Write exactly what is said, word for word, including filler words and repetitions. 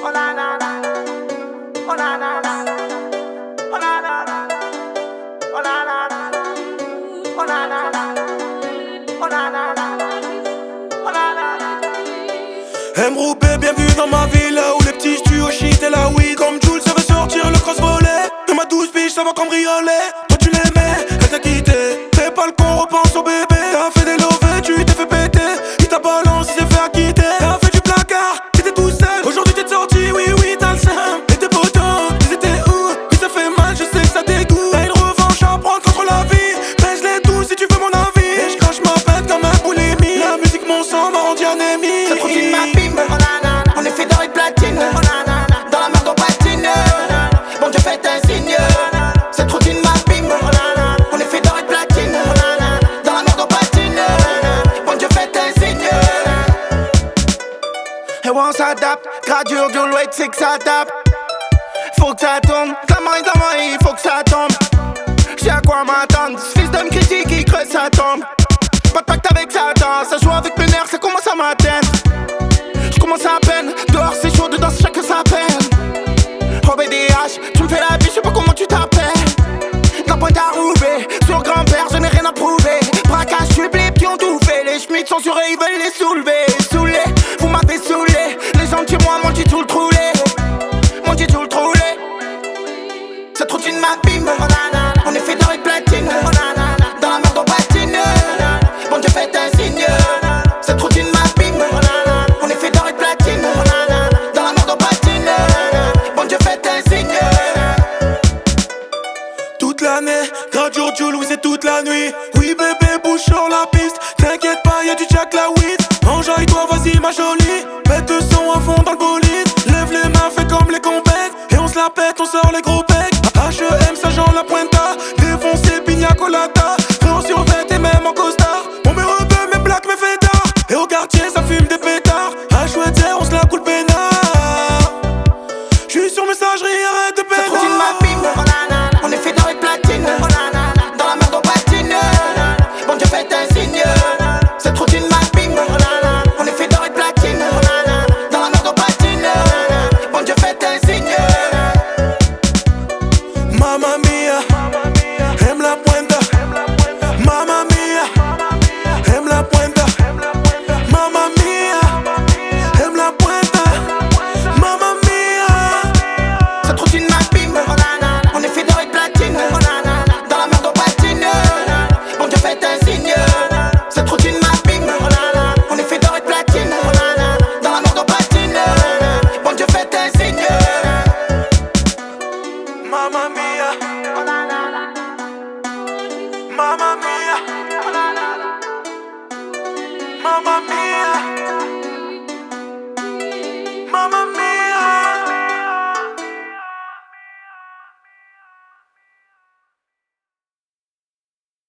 Oh na na na, oh na na na, oh na na na, oh na na na, oh na na na, oh na na na, oh na na na. M-Roubé, bienvenue dans ma ville, là où les petits stuent au shit et la weed. Comme Jules, ça veut sortir le cross-volet. De ma douce biche, ça va cambrioler. Toi tu l'aimais, elle t'a quitté. Fais pas le con, repense au bébé. T'as fait des lovés, tu t'es fait péter. Il t'a balancé, il s'est fait acquitter. T'as fait du placard, t'étais tout seul. Aujourd'hui t'es sorti, oui oui t'as le seum. Et tes potos, ils étaient où? Oui ça fait mal, je sais que ça dégoûte. T'as une revanche à prendre contre la vie. Pèse-les tous si tu veux mon avis. Et je crache ma pète comme un boulimie. La musique mon sang m'a rendu anémie. Ça continue ma bim, oh na na na. On est fait d'or et de platine, oh na na na. Dans la merde on patine, bon Dieu faites un signe. Cette routine ma bim, oh na na. On est fait d'or et de platine, oh na na. Dans la merde on patine, bon Dieu faites un signe. Et ouais on s'adapte, gradure du loin c'est que ça tape. Faut que ça tourne, ta main ta main il faut que ça tombe. J'sais à quoi m'attendre, ce fils de me critique il creuse ça tombe. Pas de pacte avec Satan, ça joue avec mes nerfs, ça commence à m'atteindre. J'commence à peine, dehors c'est chaud, dedans c'est chacun sa peine. Oh B D H, tu me fais la vie, j'sais pas comment tu t'appelles. D'un point à Roubaix, sur grand-père je n'ai rien à prouver. Braquage, tu les pions tout fait, les schmitts sont sur eux, ils veulent les soulever. Saoulé, vous m'avez saoulé, les gens de chez moi m'ont dit tout le troulé. M'ont dit tout le troulé. Cette routine m'abîme, oh na na na. On est fait d'or et de platine, oh na na na. Dans la merde on patine, bon Dieu faites un signe. Cette routine m'abîme, oh na na. On est fait d'or et de platine, oh na na na. Dans la merde on patine, bon Dieu faites un signe. Toute l'année, grade jour Jules, oui c'est toute la nuit. Oui bébé bouge sur la piste. T'inquiète pas y'a du jack la weed. Enjaille-toi vas-y ma jolie. Pète le son à fond dans le bolide. Lève les mains fais comme les compètes. Et on se la pète on sort les gros pecs. H E M Saint-Jean la Puenta. Défoncé pina colada. Frère en survêt et même en costard. On met rebeu mes plaques mes fêtards. Et au quartier ça fume des pétards. À chouette on se la coule peinard. J'suis sur messagerie arrête de Cette routine pénard. m'abîme, oh na na na. On est fait d'or et de platine, oh na na na. Dans la merde on patine, bon Dieu faites un signe. Cette routine m'abîme, oh na na. On est fait d'or et de platine, oh na na. Dans la merde on patine, bon Dieu faites un signe. Mamma mia, aime la puenta. Mamma mia, aime la puenta. Mamma mia, aime la puenta. Mamma mia. Cette routine m'abîme, oh na na na. On est fait d'or et de platine, oh na na na. Dans la merde on patine, bon Dieu faites un signe. Cette routine m'abîme, oh na na. On est fait d'or et de platine, oh na na. Dans la merde on patine, bon Dieu faites un signe. Mamma mia, Oh na na na, mamma mia, oh na na na. mamma mia.